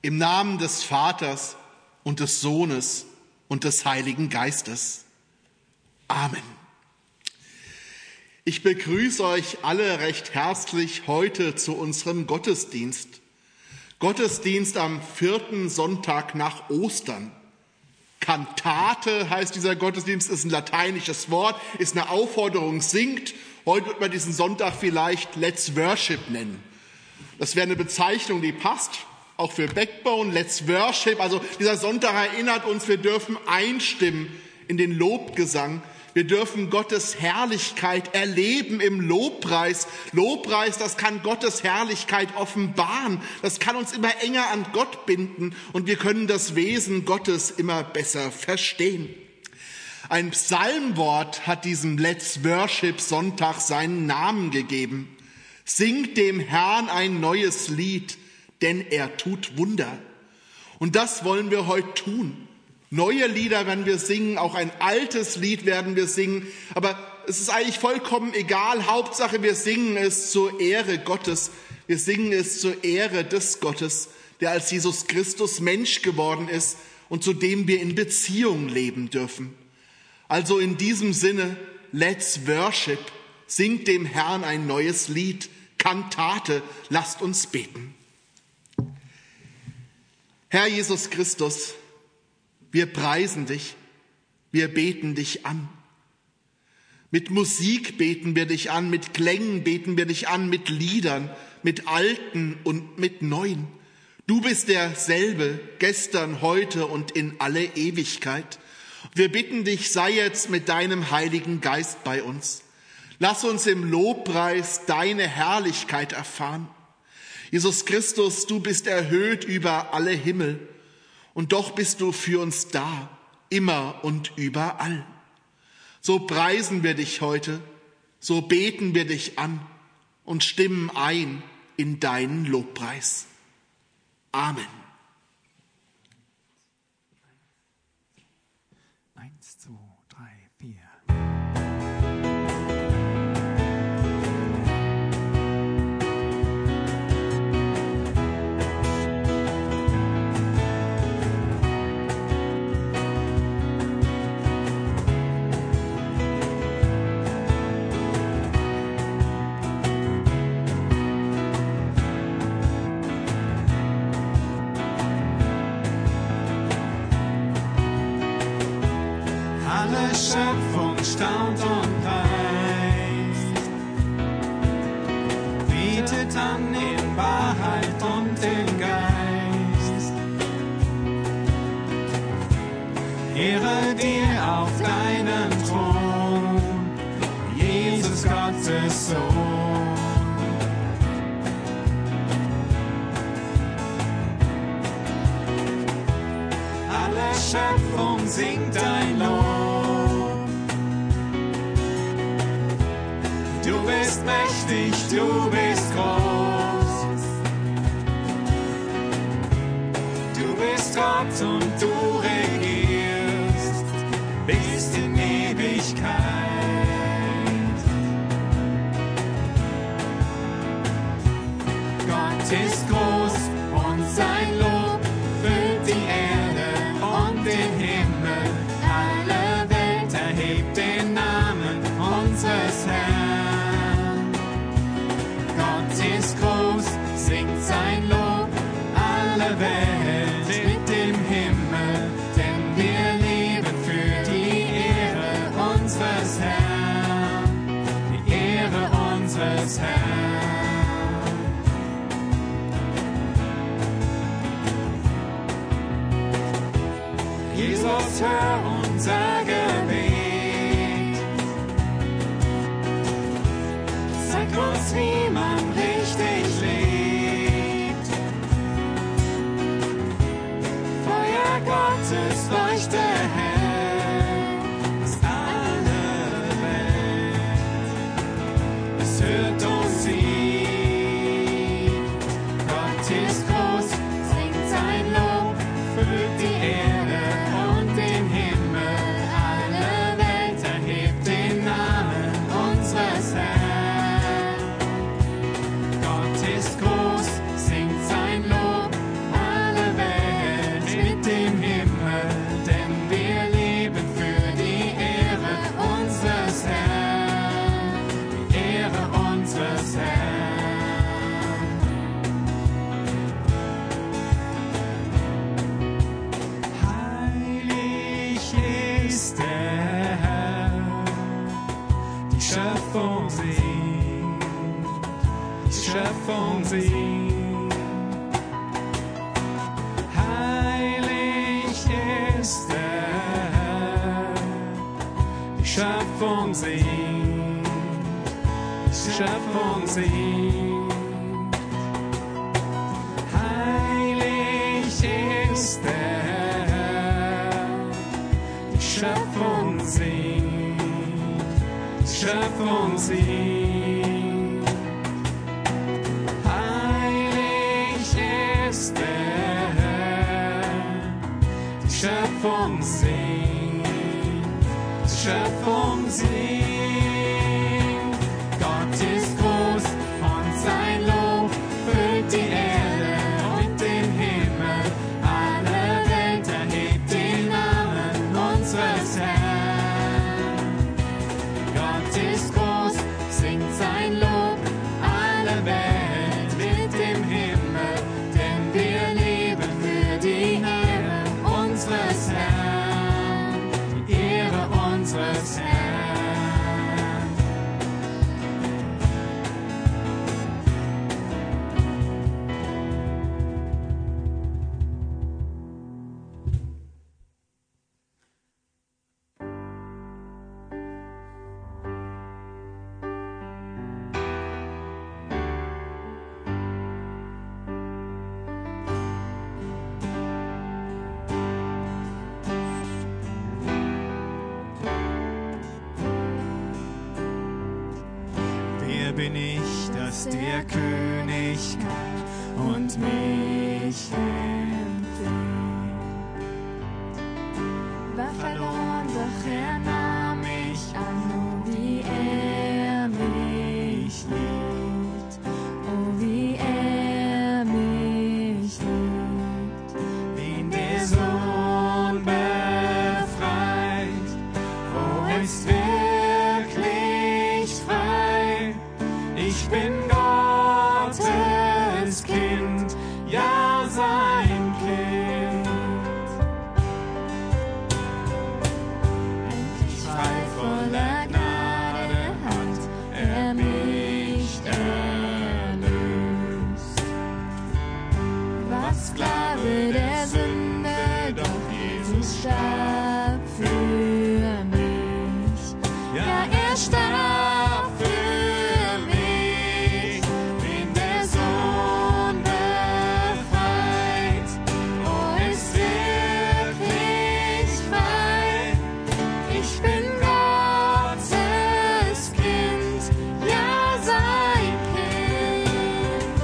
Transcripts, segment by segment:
Im Namen des Vaters und des Sohnes und des Heiligen Geistes. Amen. Ich begrüße euch alle recht herzlich heute zu unserem Gottesdienst. Gottesdienst am 4. Sonntag nach Ostern. Kantate heißt dieser Gottesdienst, ist ein lateinisches Wort, ist eine Aufforderung, singt. Heute wird man diesen Sonntag vielleicht Let's Worship nennen. Das wäre eine Bezeichnung, die passt, auch für Backbone, Let's Worship. Also dieser Sonntag erinnert uns, wir dürfen einstimmen in den Lobgesang. Wir dürfen Gottes Herrlichkeit erleben im Lobpreis. Lobpreis, das kann Gottes Herrlichkeit offenbaren. Das kann uns immer enger an Gott binden und wir können das Wesen Gottes immer besser verstehen. Ein Psalmwort hat diesem Let's Worship Sonntag seinen Namen gegeben. Singt dem Herrn ein neues Lied, denn er tut Wunder. Und das wollen wir heute tun. Neue Lieder werden wir singen, auch ein altes Lied werden wir singen. Aber es ist eigentlich vollkommen egal. Hauptsache, wir singen es zur Ehre Gottes. Wir singen es zur Ehre des Gottes, der als Jesus Christus Mensch geworden ist und zu dem wir in Beziehung leben dürfen. Also in diesem Sinne, Let's Worship. Singt dem Herrn ein neues Lied. Kantate, lasst uns beten. Herr Jesus Christus, wir preisen dich, wir beten dich an. Mit Musik beten wir dich an, mit Klängen beten wir dich an, mit Liedern, mit alten und mit neuen. Du bist derselbe, gestern, heute und in alle Ewigkeit. Wir bitten dich, sei jetzt mit deinem Heiligen Geist bei uns. Lass uns im Lobpreis deine Herrlichkeit erfahren. Jesus Christus, du bist erhöht über alle Himmel. Und doch bist du für uns da, immer und überall. So preisen wir dich heute, so beten wir dich an und stimmen ein in deinen Lobpreis. Amen. 1, 2, 3, 4. Schöpfung staunt und preist, betet an in Wahrheit und in Geist. Ehre dir auf deinem Thron, Jesus Gottes Sohn. Alle Schöpfung singt dein Lob. Du bist mächtig, du bist groß. Du bist Gott und du regierst bis in Ewigkeit. Gott ist groß und sein Lob füllt die Erde und den Himmel. Alle Welt erhebt den Namen unseres Herrn. Singt sein Lob, alle Welt mit dem Himmel, denn wir leben für die Ehre unseres Herrn, die Ehre unseres Herrn. Jesus, hör unser Gebet, zeig uns, wie man richtig lebt. Gottes Leuchte hell, ist alle Welt, es hört und sieht. Gott ist groß, singt sein Lob, füllt die Erde und den Himmel. Alle Welt erhebt den Namen unseres Herrn. Gott ist groß, singt sein Lob, alle Welt Schöpfung singt. Heilig ist der Herr, die Schöpfung singt, die Schöpfung singt. Heilig ist der Herr, die Schöpfung singt, die Schöpfung singt. Heilig ist der Herr, die Schöpfung singt, die Schöpfung singt. Gott ist groß und sein Lob füllt die Erde und den Himmel. Alle Welt erhebt den Namen unseres Herrn. Gott ist groß, singt sein Lob, alle Welt mit dem Himmel, denn wir leben für die Ehre unseres Herrn, die Ehre unseres Herrn. Wer bin ich, dass der König kommt und mich empfängt? War verloren, doch er nahm mich an, oh wie er mich liebt, oh wie er mich liebt. Wen der Sohn befreit, wo ist wirklich frei? Ich bin Gottes Kind, ja sein Kind. Endlich frei voller Gnade hat er mich erlöst. War Sklave der Sünde, doch Jesus starb für mich. Ja, er starb für mich. Wen der Sohn befreit, wo ist wirklich frei? Ich bin Gottes Kind, ja sein Kind.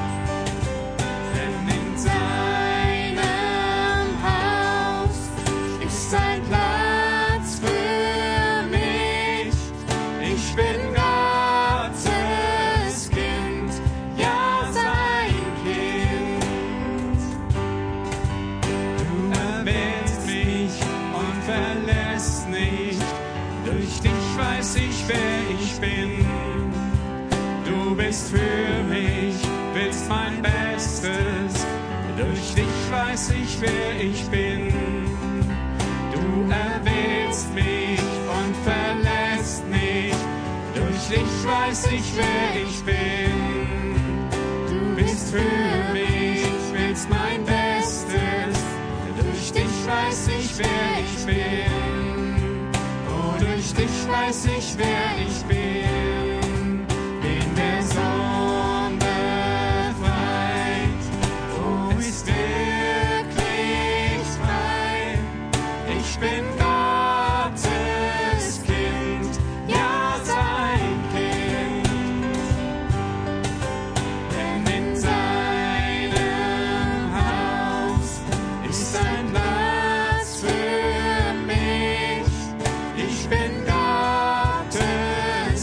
Denn in seinem Haus Ist ein Platz für mich. ich bin Gottes Kind, ja sein Kind. Du erwählst mich und verlässt nicht, durch dich weiß ich, wer ich bin. Du bist für mich, willst mein Bestes, durch dich weiß ich, wer ich bin. Du erwählst mich und verlässt nicht, durch dich weiß ich, wer ich bin. Du bist für mich, willst mein Bestes, durch dich weiß ich, wer ich bin. Oh, durch dich weiß ich, wer ich bin. Wen der Sohn befreit, wo ist wirklich frei? Ich bin Gottes Kind, ja sein Kind. Denn in seinem Haus ist ein Platz für mich. Ich bin Gottes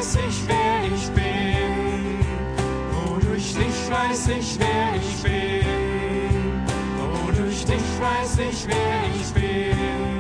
weiß ich, wer ich bin. Oh, durch dich weiß ich, wer ich bin. Oh, durch dich weiß ich, wer ich bin.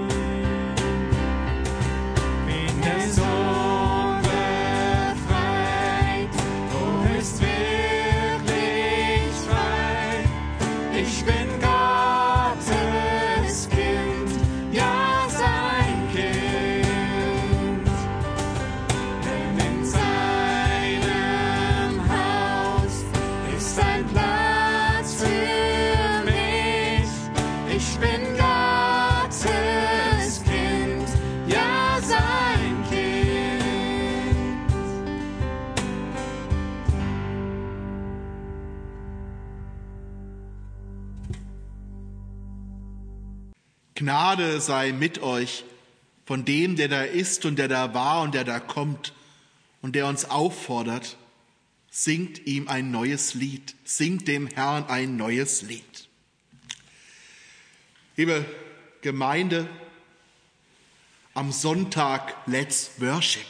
Bin der Sohn befreit, oh, ist wirklich frei. Ich bin Gottes Kind, ja, sein Kind. Denn in seinem Haus ist ein Platz für mich. Ich bin Gottes Kind, ja, sein Kind. Gnade sei mit euch von dem, der da ist und der da war und der da kommt und der uns auffordert, singt ihm ein neues Lied, singt dem Herrn ein neues Lied. Liebe Gemeinde, am Sonntag Let's Worship.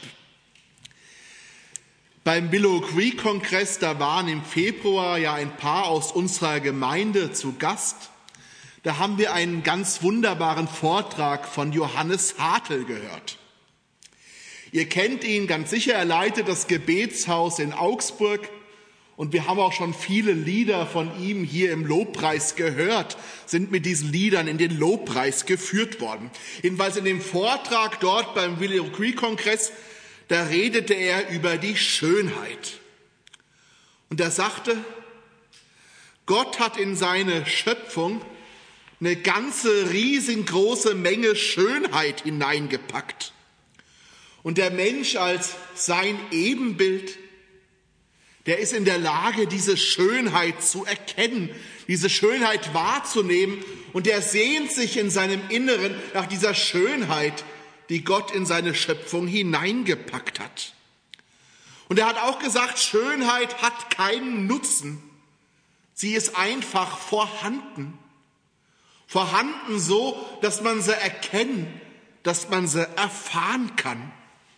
Beim Willow Creek Kongress, da waren im Februar ja ein paar aus unserer Gemeinde zu Gast. Da haben wir einen ganz wunderbaren Vortrag von Johannes Hartl gehört. Ihr kennt ihn ganz sicher, er leitet das Gebetshaus in Augsburg und wir haben auch schon viele Lieder von ihm hier im Lobpreis gehört, sind mit diesen Liedern in den Lobpreis geführt worden. Jedenfalls in dem Vortrag dort beim Willow Creek Kongress, da redete er über die Schönheit. Und er sagte, Gott hat in seine Schöpfung eine ganze riesengroße Menge Schönheit hineingepackt. Und der Mensch als sein Ebenbild, der ist in der Lage, diese Schönheit zu erkennen, diese Schönheit wahrzunehmen. Und er sehnt sich in seinem Inneren nach dieser Schönheit, die Gott in seine Schöpfung hineingepackt hat. Und er hat auch gesagt, Schönheit hat keinen Nutzen. Sie ist einfach vorhanden. Vorhanden so, dass man sie erkennen, dass man sie erfahren kann.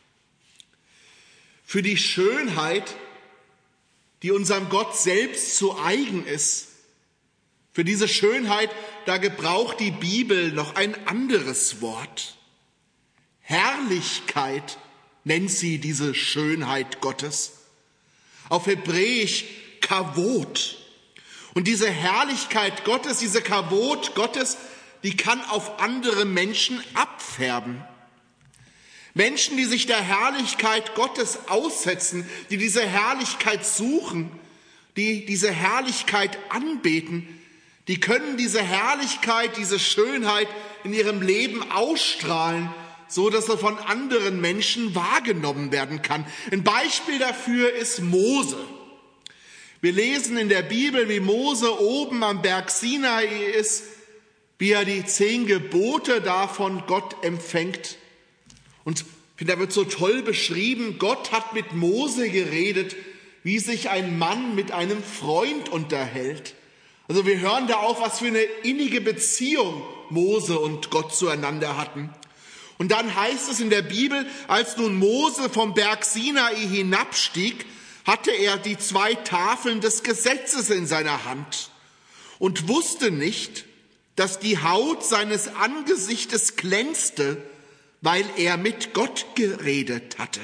Für die Schönheit, die unserem Gott selbst zu eigen ist, für diese Schönheit, da gebraucht die Bibel noch ein anderes Wort. Herrlichkeit nennt sie diese Schönheit Gottes. Auf Hebräisch Kavod. Und diese Herrlichkeit Gottes, diese Kavod Gottes, die kann auf andere Menschen abfärben. Menschen, die sich der Herrlichkeit Gottes aussetzen, die diese Herrlichkeit suchen, die diese Herrlichkeit anbeten, die können diese Herrlichkeit, diese Schönheit in ihrem Leben ausstrahlen, so dass er von anderen Menschen wahrgenommen werden kann. Ein Beispiel dafür ist Mose. Wir lesen in der Bibel, wie Mose oben am Berg Sinai ist, wie er die 10 Gebote da von Gott empfängt. Und da wird so toll beschrieben, Gott hat mit Mose geredet, wie sich ein Mann mit einem Freund unterhält. Also wir hören da auch, was für eine innige Beziehung Mose und Gott zueinander hatten. Und dann heißt es in der Bibel, als nun Mose vom Berg Sinai hinabstieg, hatte er die 2 Tafeln des Gesetzes in seiner Hand und wusste nicht, dass die Haut seines Angesichtes glänzte, weil er mit Gott geredet hatte.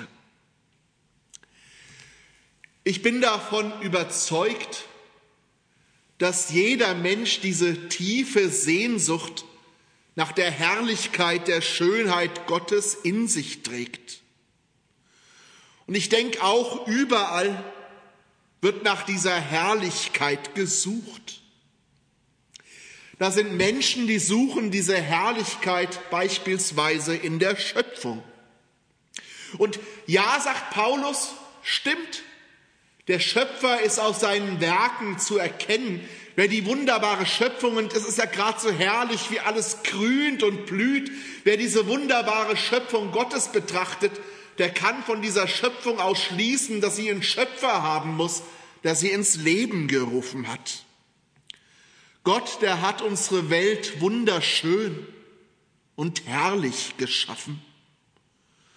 Ich bin davon überzeugt, dass jeder Mensch diese tiefe Sehnsucht nach der Herrlichkeit, der Schönheit Gottes in sich trägt. Und ich denke auch, überall wird nach dieser Herrlichkeit gesucht. Da sind Menschen, die suchen diese Herrlichkeit beispielsweise in der Schöpfung. Und ja, sagt Paulus, stimmt, der Schöpfer ist aus seinen Werken zu erkennen. Wer die wunderbare Schöpfung, und es ist ja gerade so herrlich, wie alles grünt und blüht, wer diese wunderbare Schöpfung Gottes betrachtet, der kann von dieser Schöpfung aus schließen, dass sie einen Schöpfer haben muss, der sie ins Leben gerufen hat. Gott, der hat unsere Welt wunderschön und herrlich geschaffen.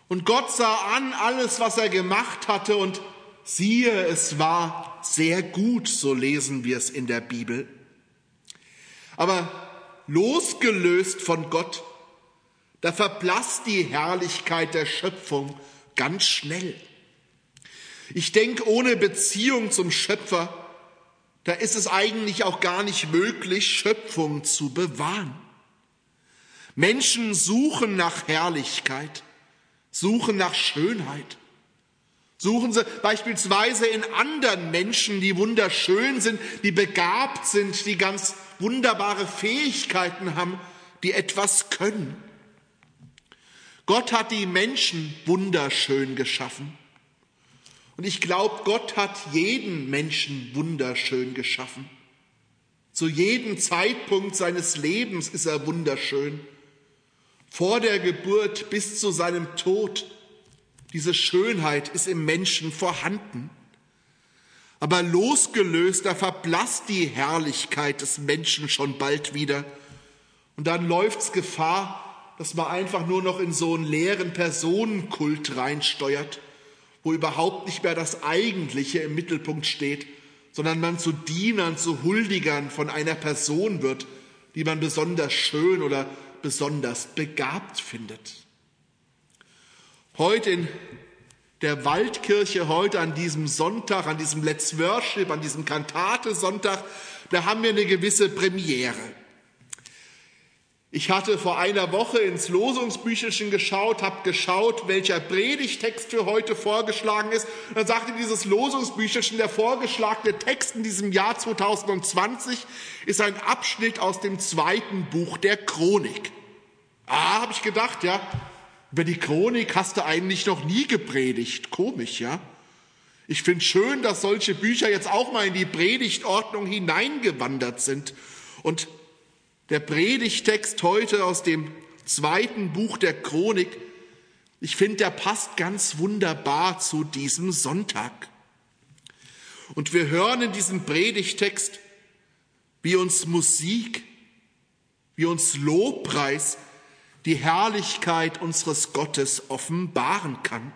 Und Gott sah an alles, was er gemacht hatte, und siehe, es war sehr gut, so lesen wir es in der Bibel. Aber losgelöst von Gott, da verblasst die Herrlichkeit der Schöpfung ganz schnell. Ich denke, ohne Beziehung zum Schöpfer, da ist es eigentlich auch gar nicht möglich, Schöpfung zu bewahren. Menschen suchen nach Herrlichkeit, suchen nach Schönheit. Suchen sie beispielsweise in anderen Menschen, die wunderschön sind, die begabt sind, die ganz wunderbare Fähigkeiten haben, die etwas können. Gott hat die Menschen wunderschön geschaffen. Und ich glaube, Gott hat jeden Menschen wunderschön geschaffen. Zu jedem Zeitpunkt seines Lebens ist er wunderschön. Vor der Geburt bis zu seinem Tod. Diese Schönheit ist im Menschen vorhanden. Aber losgelöst, da verblasst die Herrlichkeit des Menschen schon bald wieder. Und dann läuft's Gefahr, dass man einfach nur noch in so einen leeren Personenkult reinsteuert, wo überhaupt nicht mehr das Eigentliche im Mittelpunkt steht, sondern man zu Dienern, zu Huldigern von einer Person wird, die man besonders schön oder besonders begabt findet. Heute in der Waldkirche, heute an diesem Sonntag, an diesem Let's Worship, an diesem Kantate-Sonntag, da haben wir eine gewisse Premiere. Ich hatte vor einer Woche ins Losungsbüchelchen geschaut, habe geschaut, welcher Predigtext für heute vorgeschlagen ist. Und dann sagte dieses Losungsbüchelchen, der vorgeschlagene Text in diesem Jahr 2020 ist ein Abschnitt aus dem 2. Buch der Chronik. Habe ich gedacht, ja, über die Chronik hast du eigentlich noch nie gepredigt. Komisch, ja. Ich finde schön, dass solche Bücher jetzt auch mal in die Predigtordnung hineingewandert sind. Und der Predigtext heute aus dem 2. Buch der Chronik, ich finde, der passt ganz wunderbar zu diesem Sonntag. Und wir hören in diesem Predigtext, wie uns Musik, wie uns Lobpreis die Herrlichkeit unseres Gottes offenbaren kann.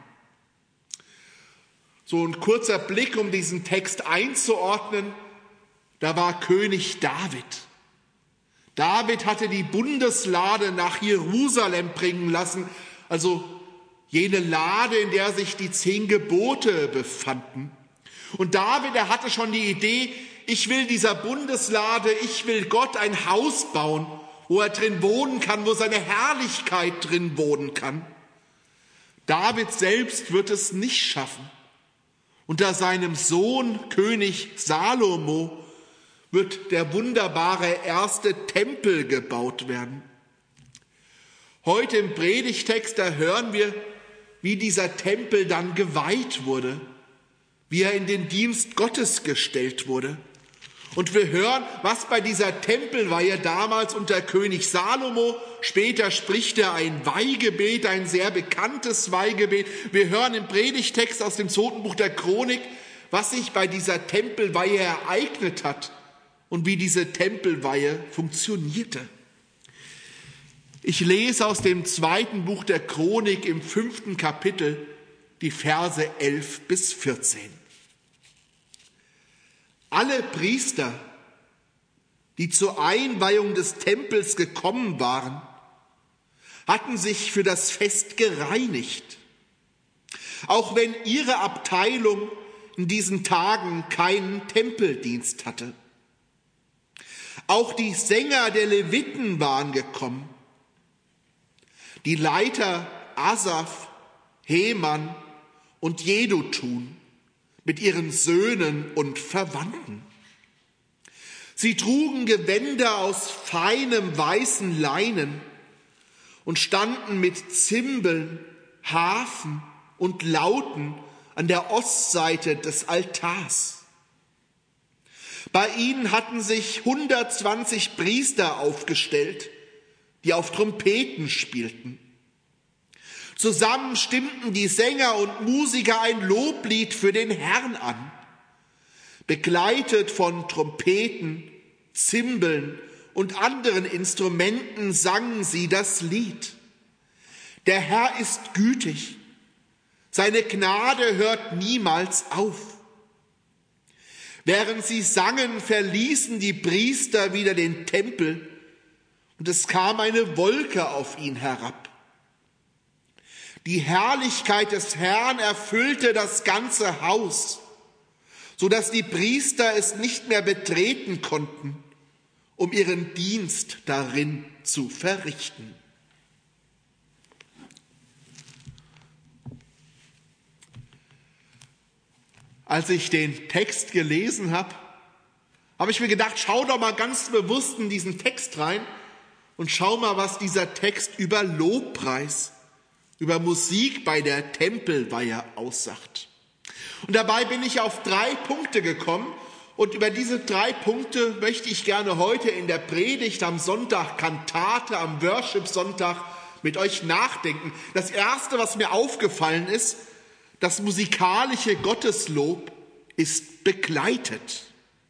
So ein kurzer Blick, um diesen Text einzuordnen, da war König David. David hatte die Bundeslade nach Jerusalem bringen lassen, also jene Lade, in der sich die 10 Gebote befanden. Und David, er hatte schon die Idee, ich will dieser Bundeslade, ich will Gott ein Haus bauen, wo er drin wohnen kann, wo seine Herrlichkeit drin wohnen kann. David selbst wird es nicht schaffen. Unter seinem Sohn König Salomo wird der wunderbare erste Tempel gebaut werden. Heute im Predigtext, da hören wir, wie dieser Tempel dann geweiht wurde, wie er in den Dienst Gottes gestellt wurde. Und wir hören, was bei dieser Tempelweihe damals unter König Salomo, später spricht er ein Weihgebet, ein sehr bekanntes Weihgebet. Wir hören im Predigtext aus dem 2. Buch der Chronik, was sich bei dieser Tempelweihe ereignet hat und wie diese Tempelweihe funktionierte. Ich lese aus dem 2. Buch der Chronik im 5. Kapitel die Verse 11 bis 14. Alle Priester, die zur Einweihung des Tempels gekommen waren, hatten sich für das Fest gereinigt, auch wenn ihre Abteilung in diesen Tagen keinen Tempeldienst hatte. Auch die Sänger der Leviten waren gekommen. Die Leiter Asaf, Heman und Jedutun mit ihren Söhnen und Verwandten. Sie trugen Gewänder aus feinem weißen Leinen und standen mit Zimbeln, Harfen und Lauten an der Ostseite des Altars. Bei ihnen hatten sich 120 Priester aufgestellt, die auf Trompeten spielten. Zusammen stimmten die Sänger und Musiker ein Loblied für den Herrn an. Begleitet von Trompeten, Zimbeln und anderen Instrumenten sangen sie das Lied. Der Herr ist gütig Seine Gnade hört niemals auf. Während sie sangen, verließen die Priester wieder den Tempel und es kam eine Wolke auf ihn herab. Die Herrlichkeit des Herrn erfüllte das ganze Haus, so dass die Priester es nicht mehr betreten konnten, um ihren Dienst darin zu verrichten. Als ich den Text gelesen habe, habe ich mir gedacht, schau doch mal ganz bewusst in diesen Text rein und schau mal, was dieser Text über Lobpreis, über Musik bei der Tempelweihe aussagt. Und dabei bin ich auf 3 Punkte gekommen und über diese 3 Punkte möchte ich gerne heute in der Predigt am Sonntag Kantate, am Worship-Sonntag mit euch nachdenken. Das Erste, was mir aufgefallen ist, das musikalische Gotteslob ist begleitet.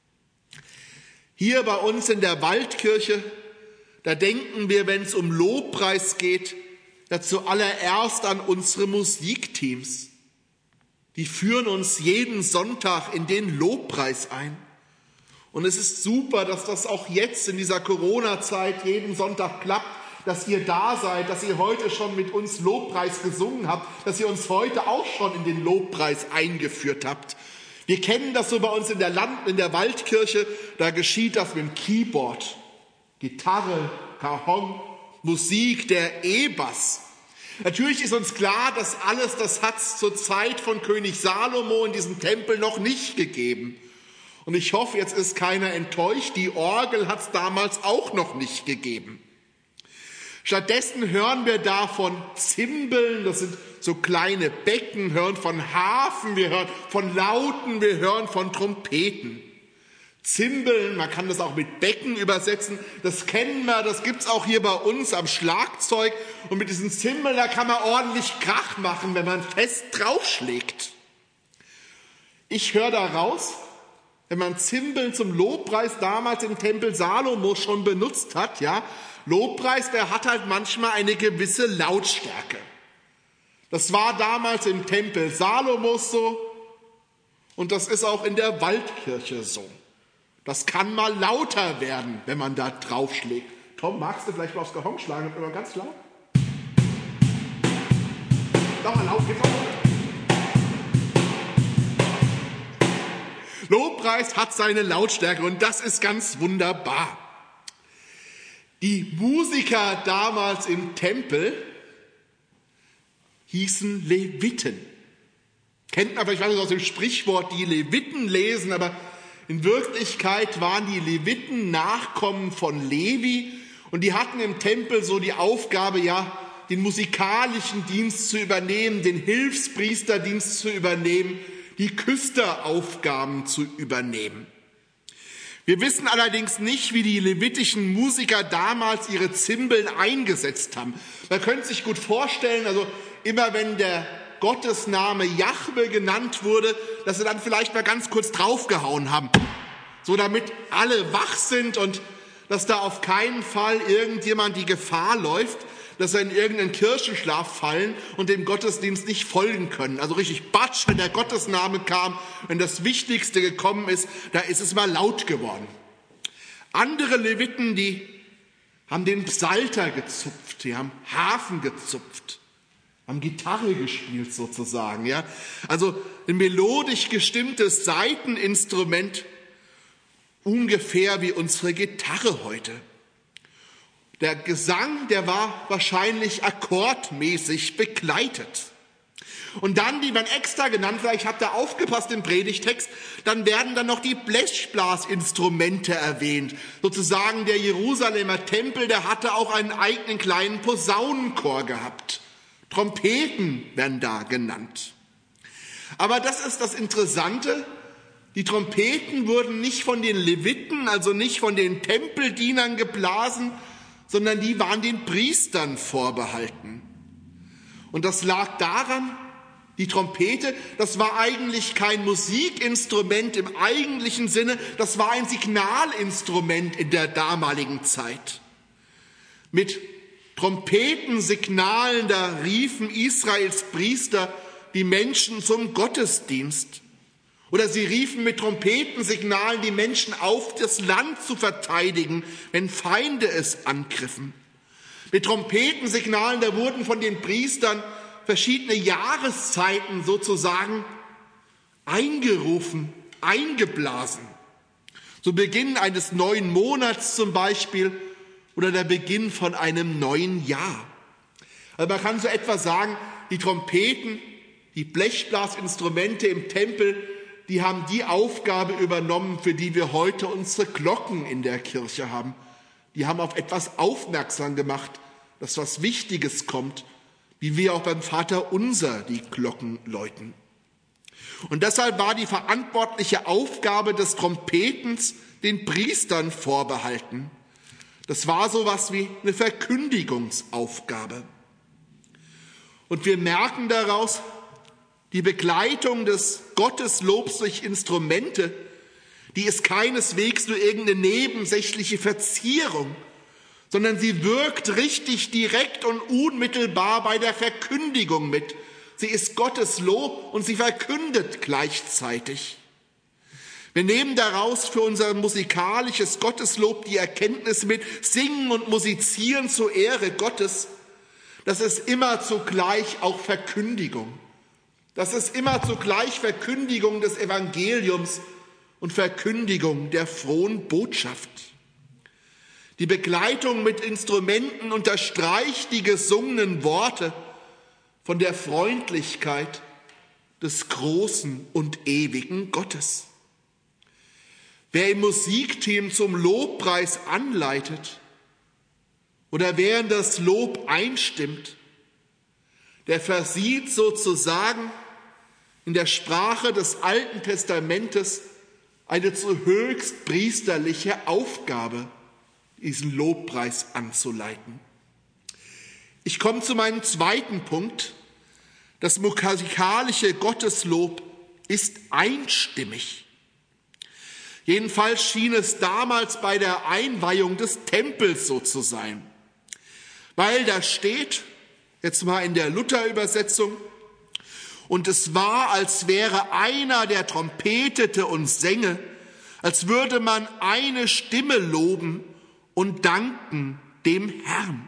Hier bei uns in der Waldkirche, da denken wir, wenn es um Lobpreis geht, ja zuallererst an unsere Musikteams. Die führen uns jeden Sonntag in den Lobpreis ein. Und es ist super, dass das auch jetzt in dieser Corona-Zeit jeden Sonntag klappt, dass ihr da seid, dass ihr heute schon mit uns Lobpreis gesungen habt, dass ihr uns heute auch schon in den Lobpreis eingeführt habt. Wir kennen das so bei uns in der Waldkirche, da geschieht das mit dem Keyboard, Gitarre, Cajon, Musik, der E-Bass. Natürlich ist uns klar, dass alles, das hat es zur Zeit von König Salomo in diesem Tempel noch nicht gegeben. Und ich hoffe, jetzt ist keiner enttäuscht, die Orgel hat es damals auch noch nicht gegeben. Stattdessen hören wir da von Zimbeln, das sind so kleine Becken, hören von Harfen, wir hören von Lauten, wir hören von Trompeten. Zimbeln, man kann das auch mit Becken übersetzen, das kennen wir, das gibt's auch hier bei uns am Schlagzeug. Und mit diesen Zimbeln, da kann man ordentlich Krach machen, wenn man fest draufschlägt. Ich höre da raus, wenn man Zimbeln zum Lobpreis damals im Tempel Salomo schon benutzt hat, ja, Lobpreis, der hat halt manchmal eine gewisse Lautstärke. Das war damals im Tempel Salomos so und das ist auch in der Waldkirche so. Das kann mal lauter werden, wenn man da draufschlägt. Tom, magst du vielleicht mal aufs Gehong schlagen? Immer ganz laut. Nochmal laut, geht's auch. Lobpreis hat seine Lautstärke und das ist ganz wunderbar. Die Musiker damals im Tempel hießen Leviten. Kennt man vielleicht aus dem Sprichwort, die Leviten lesen, aber in Wirklichkeit waren die Leviten Nachkommen von Levi und die hatten im Tempel so die Aufgabe, ja, den musikalischen Dienst zu übernehmen, den Hilfspriesterdienst zu übernehmen, die Küsteraufgaben zu übernehmen. Wir wissen allerdings nicht, wie die levitischen Musiker damals ihre Zimbeln eingesetzt haben. Man könnte sich gut vorstellen, also immer wenn der Gottesname Jahwe genannt wurde, dass sie dann vielleicht mal ganz kurz draufgehauen haben, so damit alle wach sind und dass da auf keinen Fall irgendjemand die Gefahr läuft, dass sie in irgendeinen Kirchenschlaf fallen und dem Gottesdienst nicht folgen können. Also richtig batsch, wenn der Gottesname kam, wenn das Wichtigste gekommen ist, da ist es mal laut geworden. Andere Leviten, die haben den Psalter gezupft, die haben Harfen gezupft, haben Gitarre gespielt sozusagen, ja. Also ein melodisch gestimmtes Saiteninstrument, ungefähr wie unsere Gitarre heute. Der Gesang, der war wahrscheinlich akkordmäßig begleitet. Und dann, die werden extra genannt, vielleicht habt ihr aufgepasst im Predigtext, dann werden dann noch die Blechblasinstrumente erwähnt. Sozusagen der Jerusalemer Tempel, der hatte auch einen eigenen kleinen Posaunenchor gehabt. Trompeten werden da genannt. Aber das ist das Interessante, die Trompeten wurden nicht von den Leviten, also nicht von den Tempeldienern geblasen, sondern die waren den Priestern vorbehalten. Und das lag daran, die Trompete, das war eigentlich kein Musikinstrument im eigentlichen Sinne, das war ein Signalinstrument in der damaligen Zeit. Mit Trompetensignalen, da riefen Israels Priester die Menschen zum Gottesdienst. Oder sie riefen mit Trompetensignalen die Menschen auf, das Land zu verteidigen, wenn Feinde es angriffen. Mit Trompetensignalen, da wurden von den Priestern verschiedene Jahreszeiten sozusagen eingerufen, eingeblasen. Zu Beginn eines neuen Monats zum Beispiel oder der Beginn von einem neuen Jahr. Also man kann so etwa sagen, die Trompeten, die Blechblasinstrumente im Tempel, die haben die Aufgabe übernommen, für die wir heute unsere Glocken in der Kirche haben. Die haben auf etwas aufmerksam gemacht, dass was Wichtiges kommt, wie wir auch beim Vaterunser die Glocken läuten. Und deshalb war die verantwortliche Aufgabe des Trompetens den Priestern vorbehalten. Das war sowas wie eine Verkündigungsaufgabe. Und wir merken daraus, die Begleitung des Gotteslobs durch Instrumente, die ist keineswegs nur irgendeine nebensächliche Verzierung, sondern sie wirkt richtig direkt und unmittelbar bei der Verkündigung mit. Sie ist Gottes Lob und sie verkündet gleichzeitig. Wir nehmen daraus für unser musikalisches Gotteslob die Erkenntnis mit, singen und musizieren zur Ehre Gottes. Das ist immer zugleich auch Verkündigung. Das ist immer zugleich Verkündigung des Evangeliums und Verkündigung der frohen Botschaft. Die Begleitung mit Instrumenten unterstreicht die gesungenen Worte von der Freundlichkeit des großen und ewigen Gottes. Wer im Musikteam zum Lobpreis anleitet oder wer in das Lob einstimmt, der versieht sozusagen in der Sprache des Alten Testamentes eine zu höchst priesterliche Aufgabe, diesen Lobpreis anzuleiten. Ich komme zu meinem zweiten Punkt. Das musikalische Gotteslob ist einstimmig. Jedenfalls schien es damals bei der Einweihung des Tempels so zu sein. Weil da steht, jetzt mal in der Luther-Übersetzung, und es war, als wäre einer, der trompetete und sänge, als würde man eine Stimme loben und danken dem Herrn.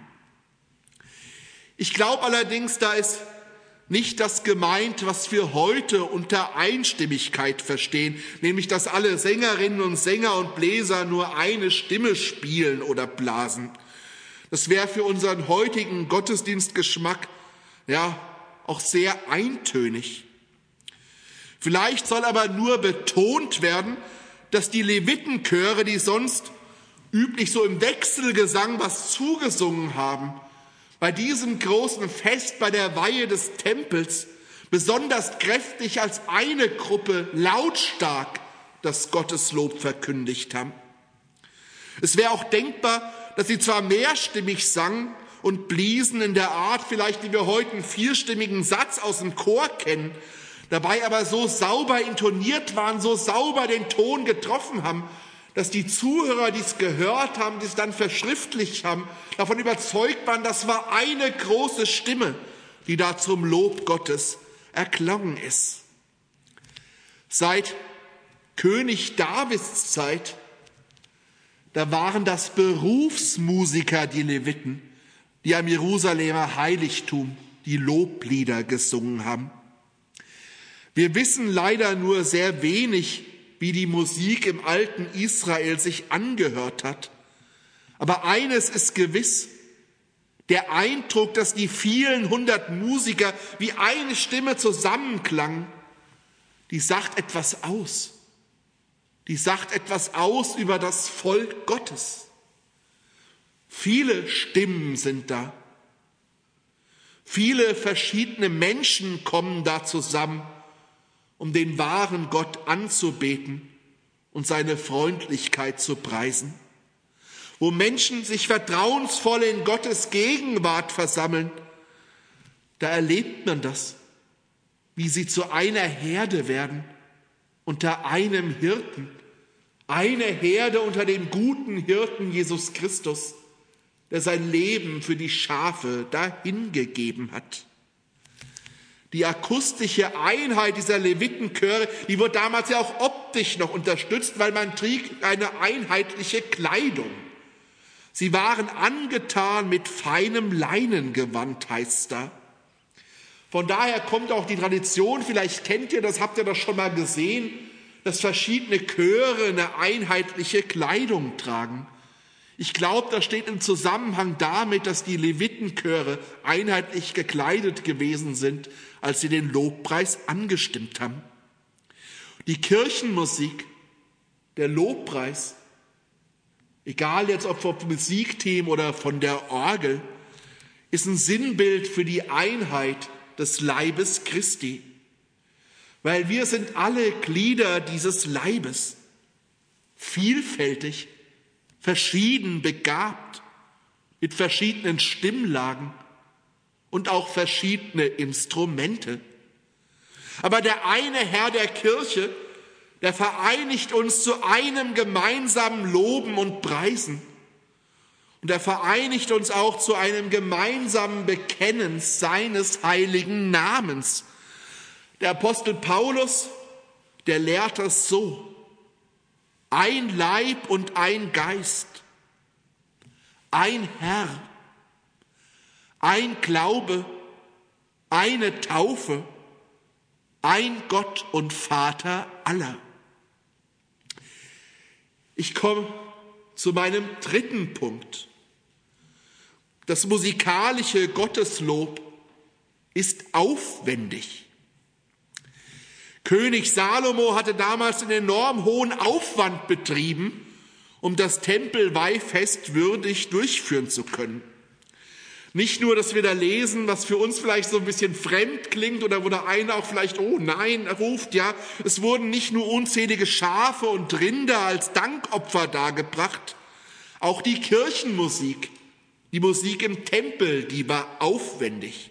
Ich glaube allerdings, da ist nicht das gemeint, was wir heute unter Einstimmigkeit verstehen, nämlich dass alle Sängerinnen und Sänger und Bläser nur eine Stimme spielen oder blasen. Das wäre für unseren heutigen Gottesdienstgeschmack ja auch sehr eintönig. Vielleicht soll aber nur betont werden, dass die Levitenchöre, die sonst üblich so im Wechselgesang was zugesungen haben, bei diesem großen Fest, bei der Weihe des Tempels, besonders kräftig als eine Gruppe lautstark das Gotteslob verkündigt haben. Es wäre auch denkbar, dass sie zwar mehrstimmig sangen und bliesen in der Art vielleicht, wie wir heute einen vierstimmigen Satz aus dem Chor kennen, dabei aber so sauber intoniert waren, so sauber den Ton getroffen haben, dass die Zuhörer, die es gehört haben, die es dann verschriftlicht haben, davon überzeugt waren, das war eine große Stimme, die da zum Lob Gottes erklungen ist. Seit König Davids Zeit, da waren das Berufsmusiker, die Leviten, die am Jerusalemer Heiligtum die Loblieder gesungen haben. Wir wissen leider nur sehr wenig, wie die Musik im alten Israel sich angehört hat. Aber eines ist gewiss, der Eindruck, dass die vielen hundert Musiker wie eine Stimme zusammenklangen, die sagt etwas aus. Die sagt etwas aus über das Volk Gottes. Viele Stimmen sind da. Viele verschiedene Menschen kommen da zusammen, um den wahren Gott anzubeten und seine Freundlichkeit zu preisen. Wo Menschen sich vertrauensvoll in Gottes Gegenwart versammeln, da erlebt man das, wie sie zu einer Herde werden, unter einem Hirten, eine Herde unter dem guten Hirten Jesus Christus, der sein Leben für die Schafe dahingegeben hat. Die akustische Einheit dieser Levitenchöre, die wird damals ja auch optisch noch unterstützt, weil man trägt eine einheitliche Kleidung. Sie waren angetan mit feinem Leinengewand, heißt es da. Von daher kommt auch die Tradition, vielleicht kennt ihr das, habt ihr das schon mal gesehen, dass verschiedene Chöre eine einheitliche Kleidung tragen. Ich glaube, das steht im Zusammenhang damit, dass die Levitenchöre einheitlich gekleidet gewesen sind, als sie den Lobpreis angestimmt haben. Die Kirchenmusik, der Lobpreis, egal jetzt ob vom Musikteam oder von der Orgel, ist ein Sinnbild für die Einheit des Leibes Christi. Weil wir sind alle Glieder dieses Leibes, vielfältig, verschieden begabt, mit verschiedenen Stimmlagen und auch verschiedene Instrumente. Aber der eine Herr der Kirche, der vereinigt uns zu einem gemeinsamen Loben und Preisen. Und er vereinigt uns auch zu einem gemeinsamen Bekennen seines heiligen Namens. Der Apostel Paulus, der lehrt das so: Ein Leib und ein Geist, ein Herr, ein Glaube, eine Taufe, ein Gott und Vater aller. Ich komme zu meinem dritten Punkt. Das musikalische Gotteslob ist aufwendig. König Salomo hatte damals einen enorm hohen Aufwand betrieben, um das Tempelweihfest würdig durchführen zu können. Nicht nur, dass wir da lesen, was für uns vielleicht so ein bisschen fremd klingt oder wo der eine auch vielleicht, oh nein, ruft, ja, es wurden nicht nur unzählige Schafe und Rinder als Dankopfer dargebracht, auch die Kirchenmusik, die Musik im Tempel, die war aufwendig.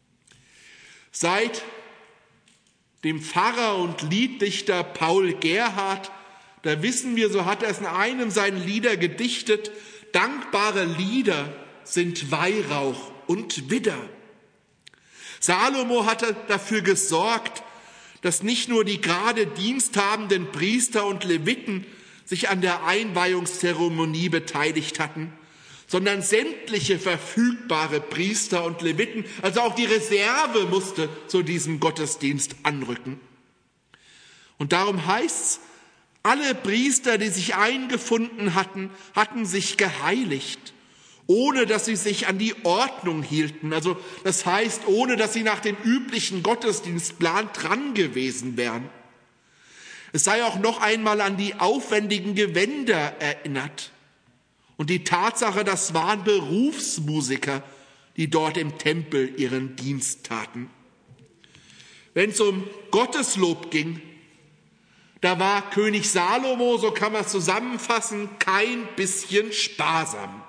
Seit dem Pfarrer und Lieddichter Paul Gerhardt, da wissen wir, so hat er es in einem seiner Lieder gedichtet, dankbare Lieder sind Weihrauch und Widder. Salomo hatte dafür gesorgt, dass nicht nur die gerade diensthabenden Priester und Leviten sich an der Einweihungszeremonie beteiligt hatten, sondern sämtliche verfügbare Priester und Leviten, also auch die Reserve musste zu diesem Gottesdienst anrücken. Und darum heißt's, alle Priester, die sich eingefunden hatten, hatten sich geheiligt, ohne dass sie sich an die Ordnung hielten. Also das heißt, ohne dass sie nach dem üblichen Gottesdienstplan dran gewesen wären. Es sei auch noch einmal an die aufwendigen Gewänder erinnert. Und die Tatsache, das waren Berufsmusiker, die dort im Tempel ihren Dienst taten. Wenn es um Gotteslob ging, da war König Salomo, so kann man es zusammenfassen, kein bisschen sparsam.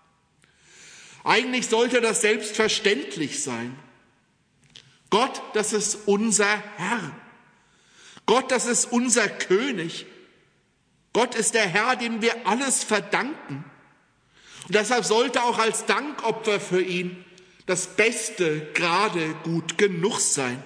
Eigentlich sollte das selbstverständlich sein. Gott, das ist unser Herr. Gott, das ist unser König. Gott ist der Herr, dem wir alles verdanken. Und deshalb sollte auch als Dankopfer für ihn das Beste gerade gut genug sein.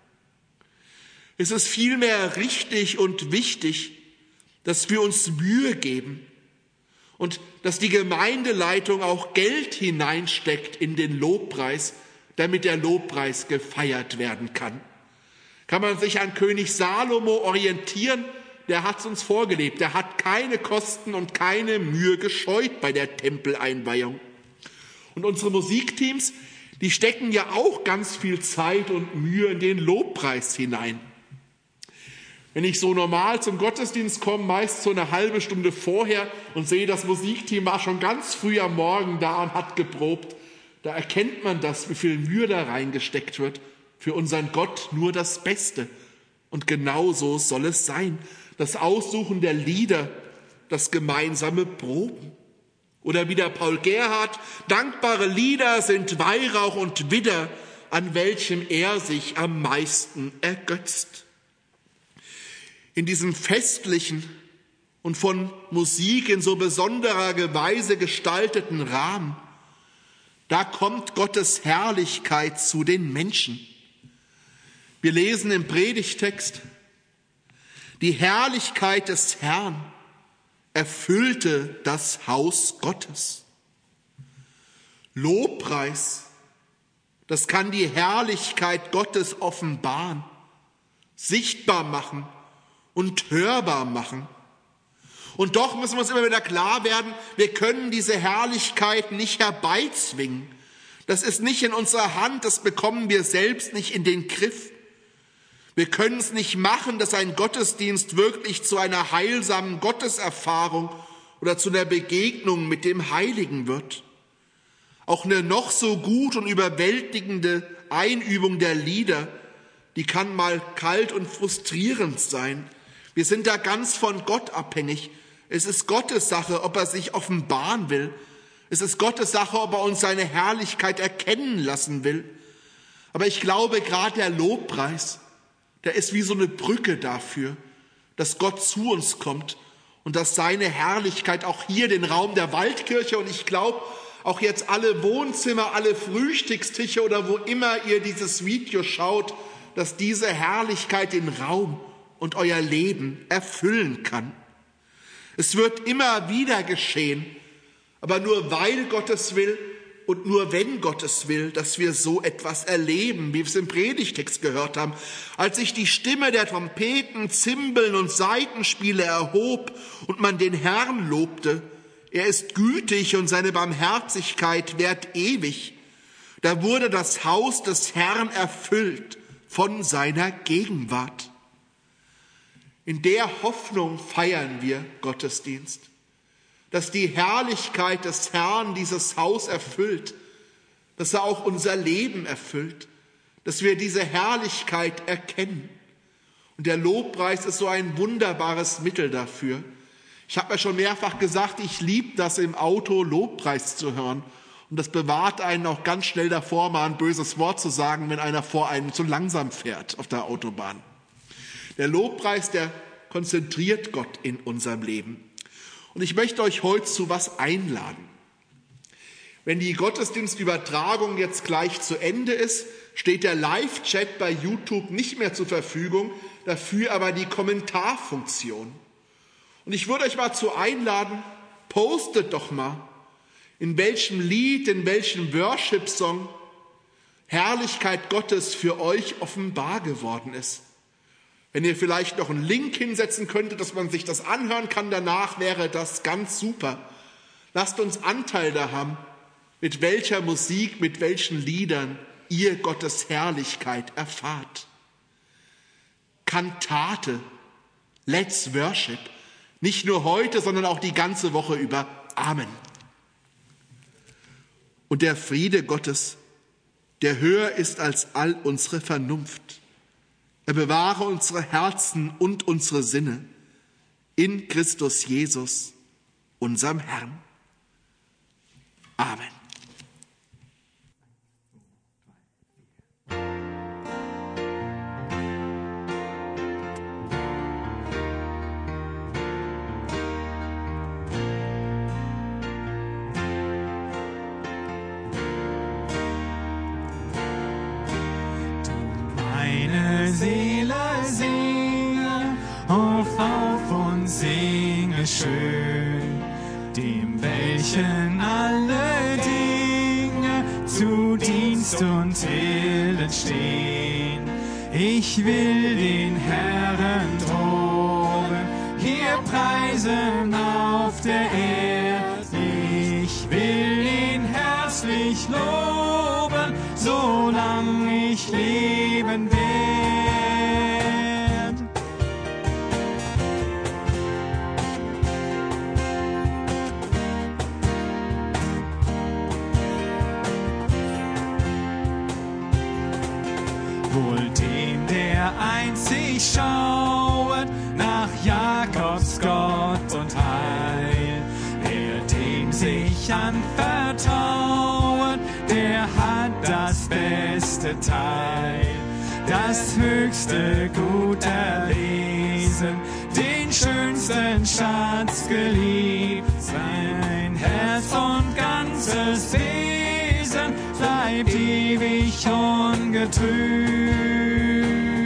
Es ist vielmehr richtig und wichtig, dass wir uns Mühe geben und dass die Gemeindeleitung auch Geld hineinsteckt in den Lobpreis, damit der Lobpreis gefeiert werden kann. Kann man sich an König Salomo orientieren? Der hat es uns vorgelebt. Der hat keine Kosten und keine Mühe gescheut bei der Tempeleinweihung. Und unsere Musikteams, die stecken ja auch ganz viel Zeit und Mühe in den Lobpreis hinein. Wenn ich so normal zum Gottesdienst komme, meist so eine halbe Stunde vorher und sehe, das Musikteam war schon ganz früh am Morgen da und hat geprobt, da erkennt man das, wie viel Mühe da reingesteckt wird. Für unseren Gott nur das Beste. Und genau so soll es sein. Das Aussuchen der Lieder, das gemeinsame Proben. Oder wie der Paul Gerhardt, dankbare Lieder sind Weihrauch und Widder, an welchem er sich am meisten ergötzt. In diesem festlichen und von Musik in so besonderer Weise gestalteten Rahmen, da kommt Gottes Herrlichkeit zu den Menschen. Wir lesen im Predigtext: Die Herrlichkeit des Herrn erfüllte das Haus Gottes. Lobpreis, das kann die Herrlichkeit Gottes offenbaren, sichtbar machen und hörbar machen. Und doch müssen wir uns immer wieder klar werden, wir können diese Herrlichkeit nicht herbeizwingen. Das ist nicht in unserer Hand, das bekommen wir selbst nicht in den Griff. Wir können es nicht machen, dass ein Gottesdienst wirklich zu einer heilsamen Gotteserfahrung oder zu einer Begegnung mit dem Heiligen wird. Auch eine noch so gut und überwältigende Einübung der Lieder, die kann mal kalt und frustrierend sein. Wir sind da ganz von Gott abhängig. Es ist Gottes Sache, ob er sich offenbaren will. Es ist Gottes Sache, ob er uns seine Herrlichkeit erkennen lassen will. Aber ich glaube, gerade der Lobpreis, der ist wie so eine Brücke dafür, dass Gott zu uns kommt und dass seine Herrlichkeit auch hier den Raum der Waldkirche und ich glaube auch jetzt alle Wohnzimmer, alle Frühstückstische oder wo immer ihr dieses Video schaut, dass diese Herrlichkeit den Raum und euer Leben erfüllen kann. Es wird immer wieder geschehen, aber nur weil Gott es will und nur wenn Gott es will, dass wir so etwas erleben, wie wir es im Predigtext gehört haben. Als sich die Stimme der Trompeten, Zimbeln und Saitenspiele erhob und man den Herrn lobte, er ist gütig und seine Barmherzigkeit währt ewig, da wurde das Haus des Herrn erfüllt von seiner Gegenwart. In der Hoffnung feiern wir Gottesdienst, dass die Herrlichkeit des Herrn dieses Haus erfüllt, dass er auch unser Leben erfüllt, dass wir diese Herrlichkeit erkennen. Und der Lobpreis ist so ein wunderbares Mittel dafür. Ich habe ja schon mehrfach gesagt, ich liebe das im Auto, Lobpreis zu hören. Und das bewahrt einen auch ganz schnell davor, mal ein böses Wort zu sagen, wenn einer vor einem zu langsam fährt auf der Autobahn. Der Lobpreis, der konzentriert Gott in unserem Leben. Und ich möchte euch heute zu was einladen. Wenn die Gottesdienstübertragung jetzt gleich zu Ende ist, steht der Live-Chat bei YouTube nicht mehr zur Verfügung, dafür aber die Kommentarfunktion. Und ich würde euch mal zu einladen, postet doch mal, in welchem Lied, in welchem Worship-Song Herrlichkeit Gottes für euch offenbar geworden ist. Wenn ihr vielleicht noch einen Link hinsetzen könntet, dass man sich das anhören kann danach, wäre das ganz super. Lasst uns Anteil da haben, mit welcher Musik, mit welchen Liedern ihr Gottes Herrlichkeit erfahrt. Kantate, let's worship, nicht nur heute, sondern auch die ganze Woche über. Amen. Und der Friede Gottes, der höher ist als all unsere Vernunft, er bewahre unsere Herzen und unsere Sinne in Christus Jesus, unserem Herrn. Amen. Seele singe, auf und singe schön, dem welchen alle Dinge zu Dienst und Willen stehen. Ich will den Herrn droben, hier preisen auf der Erde. Ich will ihn herzlich loben, solang ich leben will. Wohl dem, der einzig schauet nach Jakobs Gott und Heil, der dem sich anvertrauet, der hat das beste Teil, das höchste Gut erlesen, den schönsten Schatz geliebt, sein Herz und ganzes Wesen bleibt ewig ungetrübt.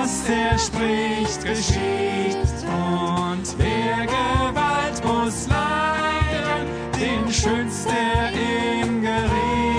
was er spricht, geschieht. Und wer Gewalt muss leiden, den schützt er im Gericht.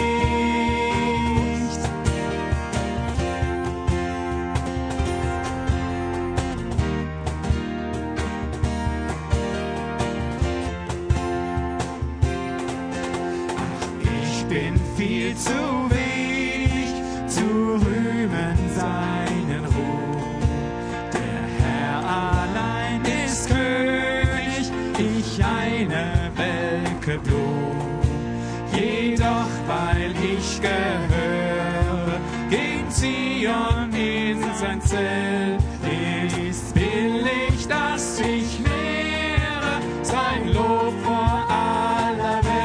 Ich bin viel zu wenig zu rühmen seinen Ruhm. Der Herr allein ist König, ich eine welke Blume. Jedoch weil ich gehöre, in Zion in sein Zelt, ist willig, dass ich lehre sein Lob vor aller Welt.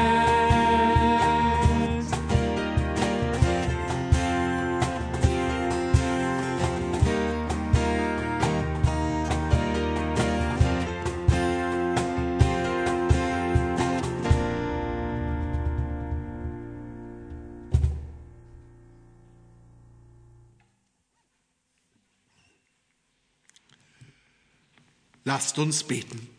Lasst uns beten.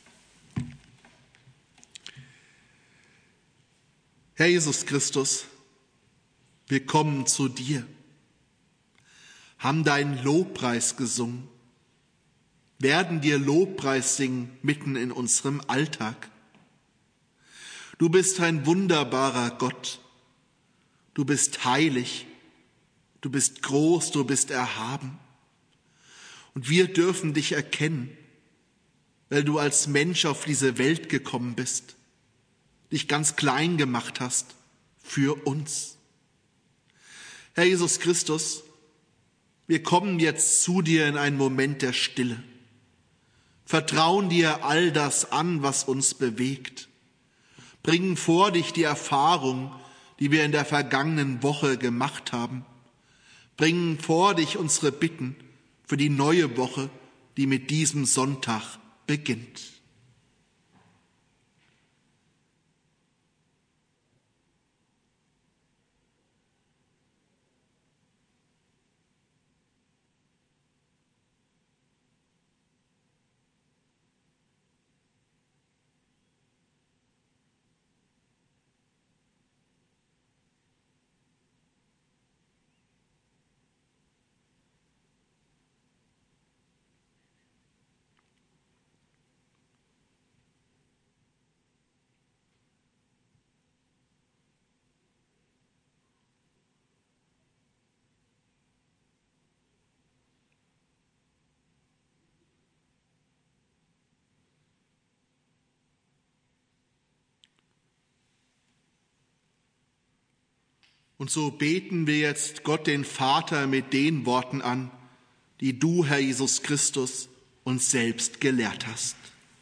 Herr Jesus Christus, wir kommen zu dir, haben deinen Lobpreis gesungen, werden dir Lobpreis singen mitten in unserem Alltag. Du bist ein wunderbarer Gott, du bist heilig, du bist groß, du bist erhaben. Und wir dürfen dich erkennen, weil du als Mensch auf diese Welt gekommen bist, dich ganz klein gemacht hast für uns. Herr Jesus Christus, wir kommen jetzt zu dir in einen Moment der Stille, vertrauen dir all das an, was uns bewegt, bringen vor dich die Erfahrung, die wir in der vergangenen Woche gemacht haben, bringen vor dich unsere Bitten für die neue Woche, die mit diesem Sonntag beginnt. Und so beten wir jetzt Gott den Vater mit den Worten an, die du, Herr Jesus Christus, uns selbst gelehrt hast.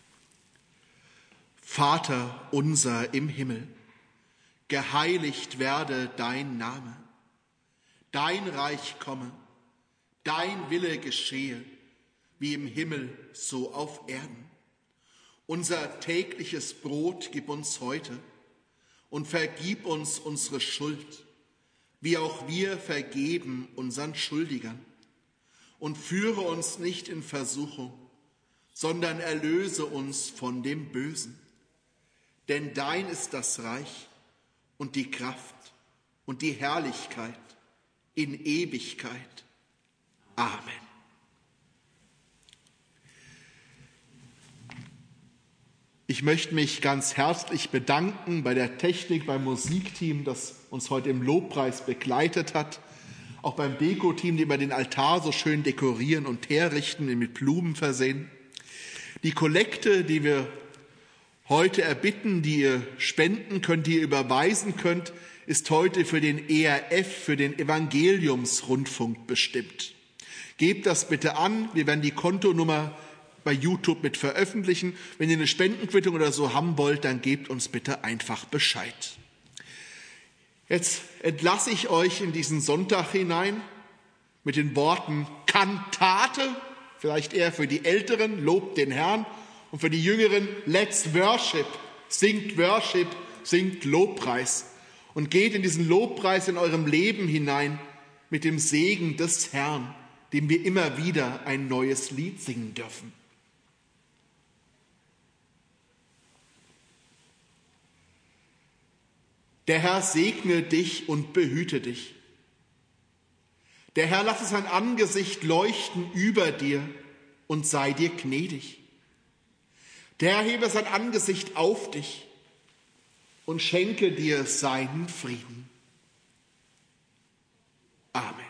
Vater unser im Himmel, geheiligt werde dein Name. Dein Reich komme, dein Wille geschehe, wie im Himmel so auf Erden. Unser tägliches Brot gib uns heute und vergib uns unsere Schuld, wie auch wir vergeben unseren Schuldigern. Und führe uns nicht in Versuchung, sondern erlöse uns von dem Bösen. Denn dein ist das Reich und die Kraft und die Herrlichkeit in Ewigkeit. Amen. Ich möchte mich ganz herzlich bedanken bei der Technik, beim Musikteam, das uns heute im Lobpreis begleitet hat, auch beim Deko-Team, die immer den Altar so schön dekorieren und herrichten, ihn mit Blumen versehen. Die Kollekte, die wir heute erbitten, die ihr spenden könnt, die ihr überweisen könnt, ist heute für den ERF, für den Evangeliumsrundfunk bestimmt. Gebt das bitte an, wir werden die Kontonummer bei YouTube mit veröffentlichen. Wenn ihr eine Spendenquittung oder so haben wollt, dann gebt uns bitte einfach Bescheid. Jetzt entlasse ich euch in diesen Sonntag hinein mit den Worten Kantate, vielleicht eher für die Älteren, lobt den Herrn, und für die Jüngeren, let's worship, singt Lobpreis und geht in diesen Lobpreis in eurem Leben hinein mit dem Segen des Herrn, dem wir immer wieder ein neues Lied singen dürfen. Der Herr segne dich und behüte dich. Der Herr lasse sein Angesicht leuchten über dir und sei dir gnädig. Der Herr hebe sein Angesicht auf dich und schenke dir seinen Frieden. Amen.